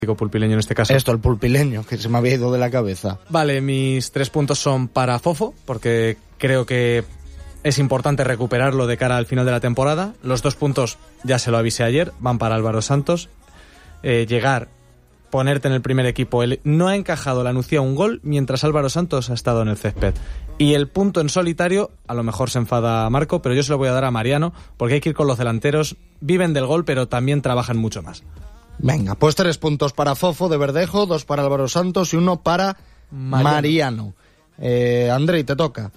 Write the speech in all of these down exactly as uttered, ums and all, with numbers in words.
Digo pulpileño en este caso. Esto, el pulpileño, que se me había ido de la cabeza. Vale, mis tres puntos son para Fofo, porque creo que es importante recuperarlo de cara al final de la temporada. Los dos puntos, ya se lo avisé ayer, van para Álvaro Santos. Eh, llegar, ponerte en el primer equipo. Él no ha encajado la Nucía un gol mientras Álvaro Santos ha estado en el césped. Y el punto en solitario, a lo mejor se enfada Marco, pero yo se lo voy a dar a Mariano, porque hay que ir con los delanteros. Viven del gol, pero también trabajan mucho más. Venga, pues tres puntos para Fofo de Verdejo, dos para Álvaro Santos y uno para Mariano. Mariano. Eh, Andrei, te toca.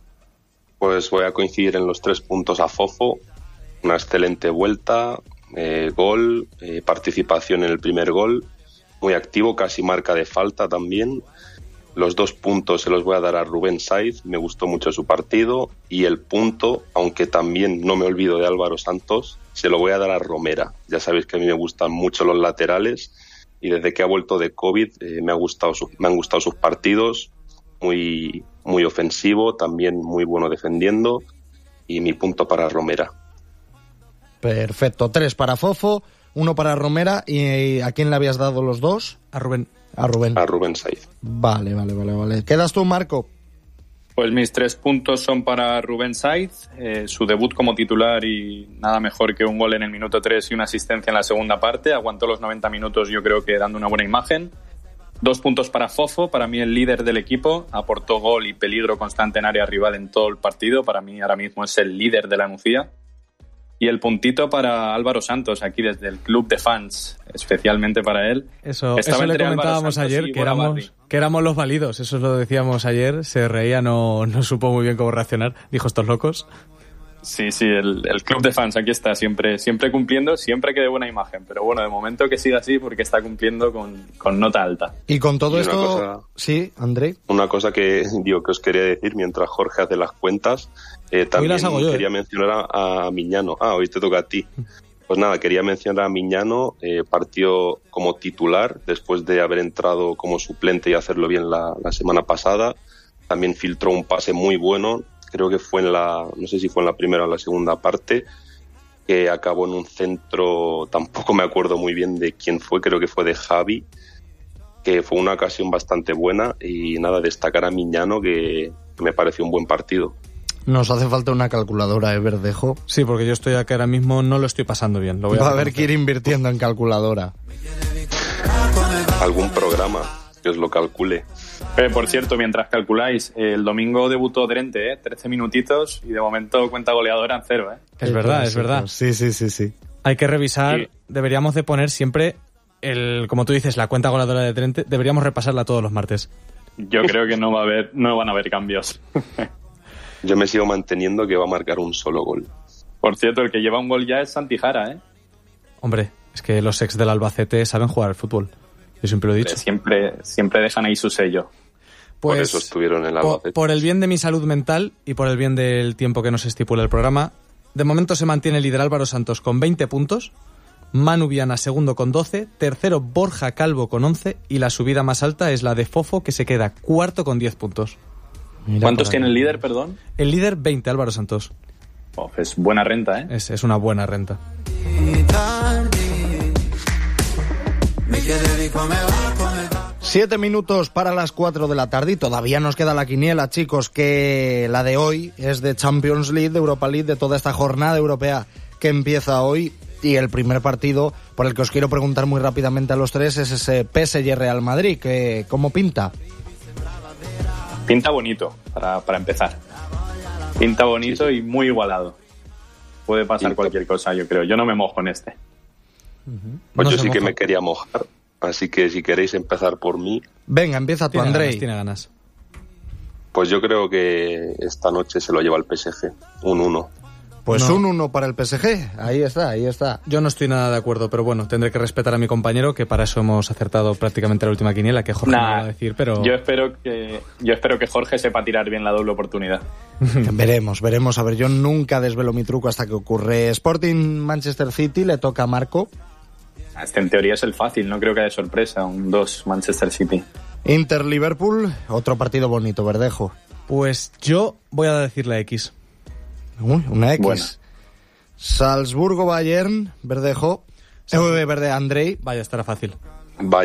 Pues voy a coincidir en los tres puntos a Fofo. Una excelente vuelta, eh, gol, eh, participación en el primer gol, muy activo, casi marca de falta también. Los dos puntos se los voy a dar a Rubén Saiz, me gustó mucho su partido. Y el punto, aunque también no me olvido de Álvaro Santos, se lo voy a dar a Romera. Ya sabéis que a mí me gustan mucho los laterales y desde que ha vuelto de COVID eh, me, ha gustado su, me han gustado sus partidos, muy, muy ofensivo, también muy bueno defendiendo, y mi punto para Romera. Perfecto, tres para Fofo, uno para Romera. ¿Y a quién le habías dado los dos? A Rubén. A Rubén. A Rubén Saiz. Vale, vale, vale, vale. ¿Quedas tú, Marco? Pues mis tres puntos son para Rubén Saiz, eh, su debut como titular y nada mejor que un gol en el minuto tres y una asistencia en la segunda parte. Aguantó los noventa minutos, yo creo que dando una buena imagen. Dos puntos para Fofo, para mí el líder del equipo, aportó gol y peligro constante en área rival en todo el partido. Para mí ahora mismo es el líder de la Nucía. Y el puntito para Álvaro Santos, aquí desde el club de fans, especialmente para él. Eso, eso le comentábamos ayer, que éramos, que éramos los válidos, eso lo decíamos ayer, se reía, no, no supo muy bien cómo reaccionar, dijo estos locos. Sí, sí, el, el club de fans aquí está, siempre, siempre cumpliendo, siempre que dé buena imagen, pero bueno, de momento que siga así porque está cumpliendo con, con nota alta. Y con todo y esto, cosa, sí, Andrei. Una cosa que, digo, que os quería decir mientras Jorge hace las cuentas, eh, también yo, quería eh. mencionar a, a Miñano. Ah, hoy te toca a ti. Pues nada, quería mencionar a Miñano, eh, partió como titular después de haber entrado como suplente y hacerlo bien la, la semana pasada. También filtró un pase muy bueno. Creo que fue en la, no sé si fue en la primera o en la segunda parte, que acabó en un centro, tampoco me acuerdo muy bien de quién fue, creo que fue de Javi, que fue una ocasión bastante buena. Y nada, destacar a Miñano, que me pareció un buen partido. Nos hace falta una calculadora, ¿eh, Verdejo? Sí, porque yo estoy aquí ahora mismo, no lo estoy pasando bien. Lo voy Va a a haber que ir invirtiendo en calculadora. Algún programa que os lo calcule. Eh, por cierto, mientras calculáis, eh, el domingo debutó Drente, ¿eh? trece minutitos y de momento cuenta goleadora en cero. ¿eh? Es verdad, es verdad. Sí, sí, sí, sí. Hay que revisar, sí. Deberíamos de poner siempre, el, como tú dices, la cuenta goleadora de Drente, deberíamos repasarla todos los martes. Yo creo que no va a haber, no van a haber cambios. Yo me sigo manteniendo que va a marcar un solo gol. Por cierto, el que lleva un gol ya es Santijara, ¿eh? Hombre, es que los ex del Albacete saben jugar al fútbol. Yo siempre lo he dicho. Siempre, siempre dejan ahí su sello. Pues, por eso estuvieron en el Albacete. Por, por el bien de mi salud mental y por el bien del tiempo que nos estipula el programa, de momento se mantiene líder Álvaro Santos con veinte puntos, Manu Viana segundo con doce, tercero Borja Calvo con once y la subida más alta es la de Fofo, que se queda cuarto con diez puntos. Mira, ¿cuántos tiene el líder, perdón? El líder veinte, Álvaro Santos. Oh, es buena renta, ¿eh? Es, es una buena renta. Siete minutos para las cuatro de la tarde y todavía nos queda la quiniela, chicos, que la de hoy es de Champions League, de Europa League, de toda esta jornada europea que empieza hoy. Y el primer partido por el que os quiero preguntar muy rápidamente a los tres es ese P S G Real Madrid, que ¿cómo pinta? Pinta bonito, para, para empezar. Pinta bonito sí, sí. y muy igualado. Puede pasar Pinta. cualquier cosa, yo creo. Yo no me mojo en este. Uh-huh. Pues no yo sí moja. que me quería mojar. Así que si queréis empezar por mí... Venga, empieza tú, Andrei. Tiene ganas. Pues yo creo que esta noche se lo lleva el P S G. Un uno. Pues no. un uno para el P S G. Ahí está, ahí está. Yo no estoy nada de acuerdo, pero bueno, tendré que respetar a mi compañero, que para eso hemos acertado prácticamente la última quiniela, que Jorge nah, me va a decir, pero... Yo espero que yo espero que Jorge sepa tirar bien la doble oportunidad. veremos, veremos. A ver, yo nunca desvelo mi truco hasta que ocurre. Sporting Manchester City, le toca a Marco. Este en teoría es el fácil, no creo que haya sorpresa. Un dos Manchester City. Inter Liverpool, otro partido bonito, Verdejo. Pues yo voy a decir la X. Uy, una X. Bueno. Salzburgo Bayern, Verdejo. Sí. Eh, Verde Andrei. Vaya, estará fácil. Vaya.